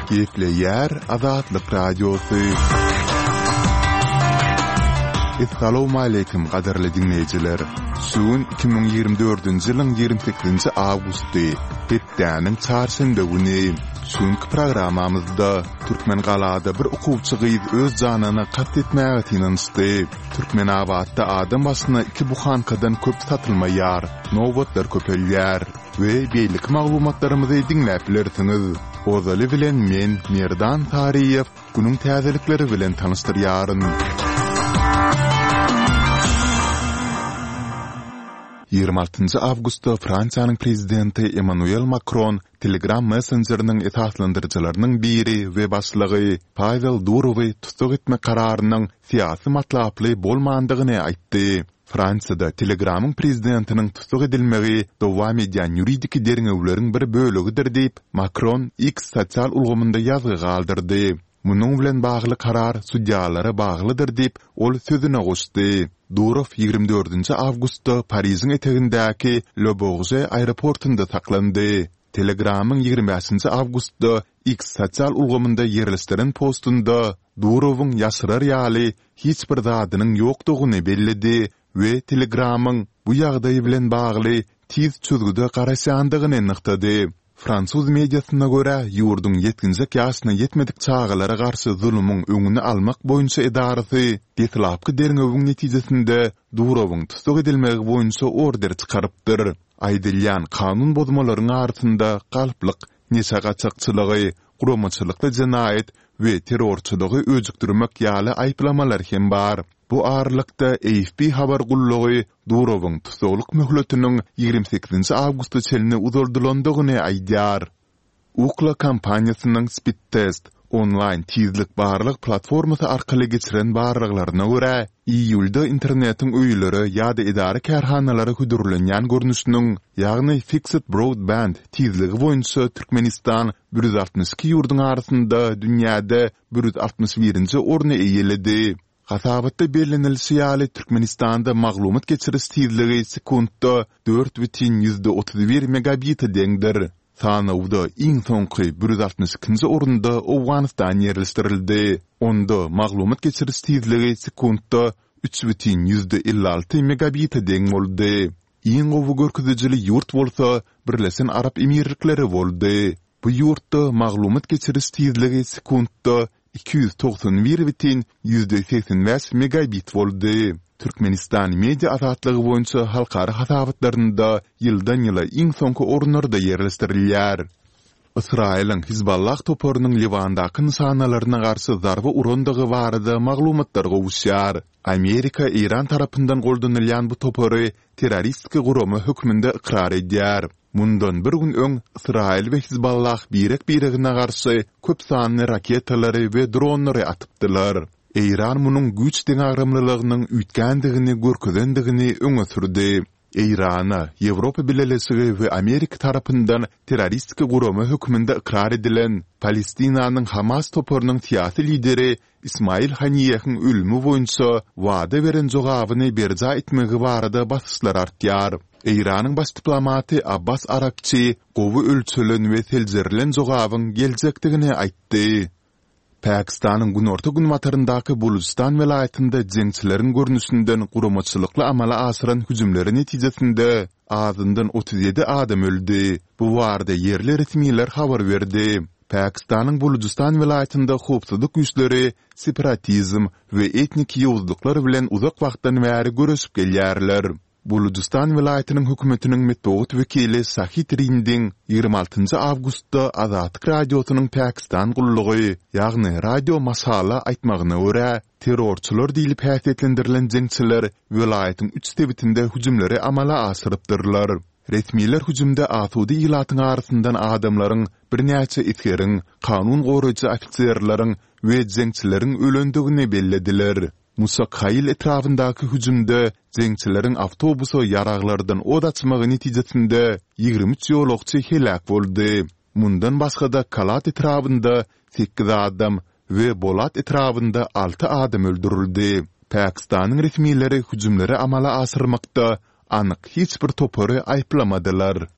Keyifli Azatlyk Radiosu. Assalamu alaykum qadarly dinleyijiler. Suun 2024-nji ýylyň 28-nji awgusty, Petdäniň çarşamba güni. Suunky programamyzda Türkmen galada bir okuwçy gyz öz janyny qat etmäge tinanysty. Türkmenabadda adam basyna 2 buhankadan köp satylmaýar, nowbatlar köpelýär we beýlik maglumatlarymyzy dinläp bilersiňiz. Ozaly bilen men Merdan Tariýew günüň täzelikleri bilen tanıştyrýaryn. 26 avgustda Fransiýanyň prezidenti Emmanuel Macron Telegram Messenger'nyň esaslandyrjylarynyň biri we başlygy Pavel Durowy tutsak etme kararynyň syýasy matlaply bolmandygyny aýtdy. Fransiýada Telegramyň prezidentiniň tutsak edilmegi dowam edýän ýuridik derňewleriň bir bölügidir diýip Macron X sosial ulgamynda ýazgy galdyrdy. Munyň bilen bagly karar sudiýalara baglydyr diýip ol sözüne goşdy. Durov 24 avgustda Pariziň etegindäki Le Bourget aeroportunda saklandy. Telegramyň 25 avgustda X sosial ulgamynda ýerleşdiren postunda Durowyň ýaşyrar ýaly hiç bir zadynyň ýokdugyny bellidi we Telegramyň bu ýagdaý bilen bagly tiz çözgüde garaşandygyny nyktady. Fransuz mediasyna görä, ýurdun 7-nji ýaşyna ýetmedik çağalara garşy zulmyň öňüni almak boýunça edarasy detlapky derňewiň netijesinde Durowyň tutsak edilmegi boýunça order çykarypdyr. Aýdylýan kanun bozmalarynyň artynda galplyk, nesagaçykçylygy, guramaçylykly jinayet we terrorçylygy öjükdirmek ýaly aýplamalar hem bar. Bu aralykda AFP habar gullugy Durowyň tutsaklyk möhletiniň 28 awgustda çelini uzardylandygyny aýdýar. Ukla kampaniýasynyň Speed Test online tizlik barlyk platformasy arkaly geçiren barlyklaryna görä, iýulda internetiň öýleri ýa-da idara kärhanalary hüdürlenýän görnüşiniň, ýagny Fixed Broadband tizligi boýunça Türkmenistan 162 ýurduň arasynda dünýäde 161-nji orny eýeledi. Hasabatda bellenilisi ýaly Türkmenistanda maglumat geçiriş tizligi sekundda 4,31 megabit deňdir. Sanawda iň soňky 162-nji orunda Awganistan ýerleşdirildi. Onda maglumat geçiriş tizligi sekundda 3,56 megabit deň boldy. Iň gowy görkezijili ýurt bolsa Birleşen Arap Emirlikleri boldy. Bu ýurtda maglumat geçiriş tizligi sekundda 291,85 megabit boldy. Türkmenistan media azatlygy boýunça halkara hasabatlarynda ýyldan ýyla iň soňky ornlarda ýerleşdirilýär. Israýlyň Hizballah toporynyň Liwandaky nysanalarına garşy zarba urandygy barada maglumatlar gowuşýar. Amerika İran tarapyndan goldanylýan bu topory terroristki guramy hökmünde ikrar edýär. Mundan bir gün öň Israýl we Hizballah birek-biregine garşy köp sanly raketalary we dronlary atypdylar. İran munyň güç deňagramlylygynyň üýtgendigini, görkezendigini öňe sürdi. İrana, Ýewropa bileşigi we Amerika tarapyndan terroristki guramy hökmünde ikrar edilen Palestinanyň Hamas toporynyň syýasy lideri İsmail Haniýeň ölümi boýunça wada beren jogabyny berja etmegi barada basyşlar artýar. İranyň baş diplomaty Abbas Arakçy gowy ölçülen we seljerilen jogabyň geljekdigini aýtdy. Pakistanyň Günorta Günbataryndaky Bulustan welaýatynda jeňçileriň görnüşinden guramaçylykly amala asyran hüjümleri netijesinde azyndan 37 adam öldü. Bu barada yerli resmiler habar berdi. Pakistanyň Bulustan welaýatynda howpsuzlyk güýçleri separatizm we etnik ýowuzluklar bilen uzak wagtdan bäri görüşip gelýärler. Bulustan welaýatynyň hökümetiniň metbuat wekili Sahit Rinding 26 avgustda Azatlyk radiosynyň Pakistan gullugy, ýagny radio masala aýtmagyna görä, terrorçylar diýilip häsiýetlendirilen jeňçiler welaýatyň 3 tebitinde hüjümleri amala asyrypdyrlar. Resmiler hüjümde asudy ýylatyň arasyndan adamlaryň, birnäçe etkeriň, kanun goraýjy ofisiýerlaryň we jeňçileriň ölendigini bellediler. Musa Kayil etrafındaky hüjümde jeňçileriň awtobusy ýaraglardan od açmagy netijesinde 23 ýolagçy helak boldy. Mundan başga da Kalat etrafında 8 adam we Bolat etrafında 6 adam öldürildi. Pakistanyň resmileri hüjümleri amala asyrmakda anyk hiç bir topory aýplamadylar.